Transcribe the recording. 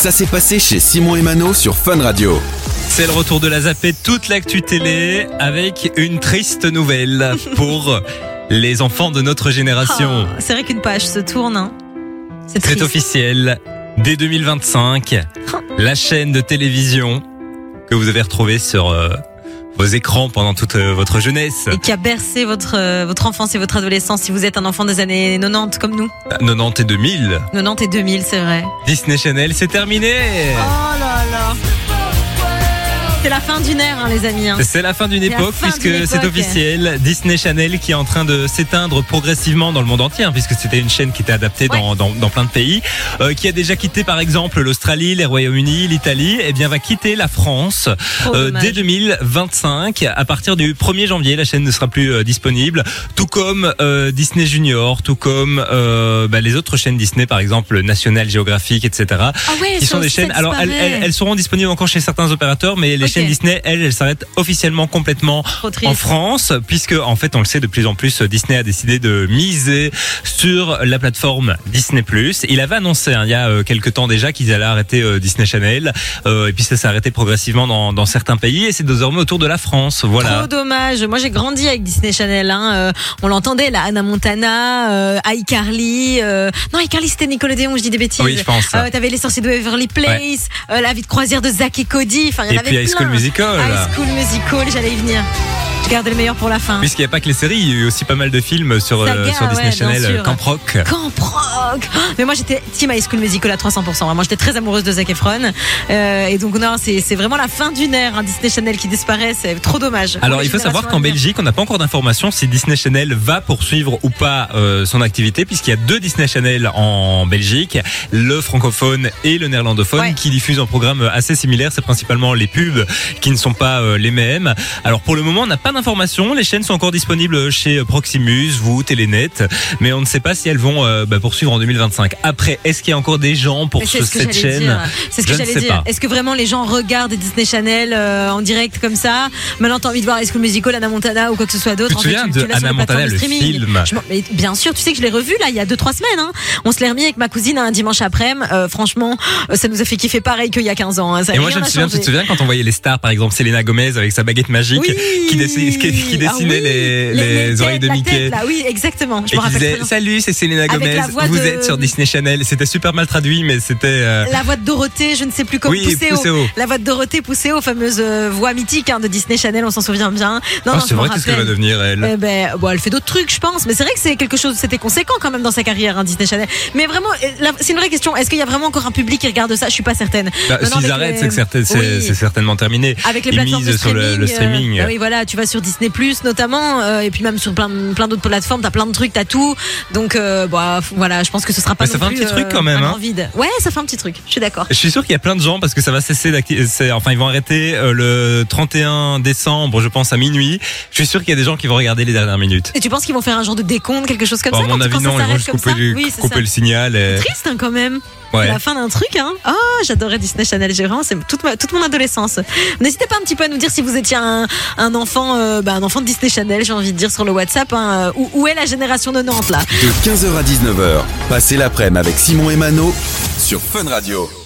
Ça s'est passé chez Simon et Mano sur Fun Radio. C'est le retour de la Zapette, toute l'actu télé avec une triste nouvelle pour les enfants de notre génération. C'est vrai qu'une page se tourne. Hein. C'est triste. C'est officiel. Dès 2025, la chaîne de télévision que vous avez retrouvée sur vos écrans pendant toute votre jeunesse. Et qui a bercé votre enfance et votre adolescence si vous êtes un enfant des années 90 comme nous. 90 et 2000. 90 et 2000, c'est vrai. Disney Channel, c'est terminé. Oh là là. C'est la fin d'une ère, hein, les amis. Hein. C'est la fin d'une époque puisque c'est officiel. Disney Channel qui est en train de s'éteindre progressivement dans le monde entier, hein, puisque c'était une chaîne qui était adaptée dans plein de pays, qui a déjà quitté par exemple l'Australie, les Royaumes-Unis, l'Italie, et bien va quitter la France dès 2025. À partir du 1er janvier, la chaîne ne sera plus disponible, tout comme Disney Junior, tout comme les autres chaînes Disney, par exemple National Geographic, etc. Ah ouais, qui sont des chaînes. Alors elles seront disponibles encore chez certains opérateurs, mais les chaînes Disney, elles s'arrêtent officiellement complètement en France, puisque en fait on le sait de plus en plus, Disney a décidé de miser sur la plateforme Disney+. Il avait annoncé il y a quelques temps déjà qu'ils allaient arrêter Disney Channel, et puis ça s'est arrêté progressivement dans certains pays, et c'est désormais autour de la France. Voilà. Trop dommage. Moi j'ai grandi avec Disney Channel. Hein. On l'entendait là, Hannah Montana, iCarly. Non, iCarly c'était Nickelodeon, je dis des bêtises. Oui, je pense. T'avais les sorciers de Waverly Place, la vie de croisière de Zack et Cody. Enfin, il y en avait plein. High School Musical. High School Musical, j'allais y venir. Je gardais le meilleur pour la fin. Puisqu'il n'y a pas que les séries, il y a eu aussi pas mal de films sur Disney Channel. Camp Rock. Camp Rock. Mais moi j'étais team High School Musical à 300%. Vraiment, j'étais très amoureuse de Zac Efron. Et donc non, c'est vraiment la fin d'une ère. Hein, Disney Channel qui disparaît, c'est trop dommage. Alors il faut savoir qu'en Belgique, on n'a pas encore d'informations si Disney Channel va poursuivre ou pas son activité, puisqu'il y a deux Disney Channel en Belgique, le francophone et le néerlandophone, qui diffusent un programme assez similaire. C'est principalement les pubs qui ne sont pas les mêmes. Alors pour le moment, on n'a pas d'informations. Les chaînes sont encore disponibles chez Proximus, vous, Telenet, mais on ne sait pas si elles vont poursuivre en 2025. Après, est-ce qu'il y a encore des gens pour cette chaîne? C'est ce que j'allais dire. Est-ce que vraiment les gens regardent Disney Channel en direct comme ça? Maintenant, t'as envie de voir High School Musical, Hannah Montana ou quoi que ce soit d'autre. Tu te souviens de Hannah Montana, le film? Mais bien sûr, tu sais que je l'ai revu là il y a 2-3 semaines. Hein. On se l'est remis avec ma cousine un dimanche après-midi. Franchement, ça nous a fait kiffer pareil qu'il y a 15 ans. Hein. Et moi, je me souviens, tu te souviens quand on voyait les stars, par exemple Selena Gomez avec sa baguette magique qui dessinait les oreilles de Mickey. Là, oui, exactement. Je me rappelle disait, salut, c'est Selena Gomez. Vous êtes sur Disney Channel. C'était super mal traduit, mais c'était la voix de Dorothée, je ne sais plus comment. Pousseo. La voix de Dorothée Pousseo, fameuse voix mythique de Disney Channel. On s'en souvient bien. C'est vrai, qu'est-ce qu'elle va devenir elle? Elle fait d'autres trucs, je pense. Mais c'est vrai que c'est quelque chose. C'était conséquent quand même dans sa carrière, Disney Channel. Mais vraiment, c'est une vraie question. Est-ce qu'il y a vraiment encore un public qui regarde ça? Je suis pas certaine. S'ils arrêtent, c'est certainement terminé. Avec les plateformes de streaming, le streaming. Oui, voilà, tu vas sur Disney+, notamment, et puis même sur plein d'autres plateformes, t'as plein de trucs, t'as tout. Donc, voilà, je pense que ce sera pas non plus. Ça fait un petit truc quand même, hein. Vide. Ouais, ça fait un petit truc. Je suis d'accord. Je suis sûr qu'il y a plein de gens parce que ça va cesser ils vont arrêter le 31 décembre, je pense à minuit. Je suis sûr qu'il y a des gens qui vont regarder les dernières minutes. Et tu penses qu'ils vont faire un genre de décompte, quelque chose comme ça? À mon avis, non, ils vont juste couper le signal. C'est triste, hein, quand même. Ouais. La fin d'un truc, hein. Oh, j'adorais Disney Channel. J'ai vraiment, c'est toute mon adolescence. N'hésitez pas un petit peu à nous dire si vous étiez un enfant de Disney Channel, j'ai envie de dire sur le WhatsApp. Hein, où est la génération de Nantes là? De 15h à 19h, passez l'après-midi avec Simon et Mano sur Fun Radio.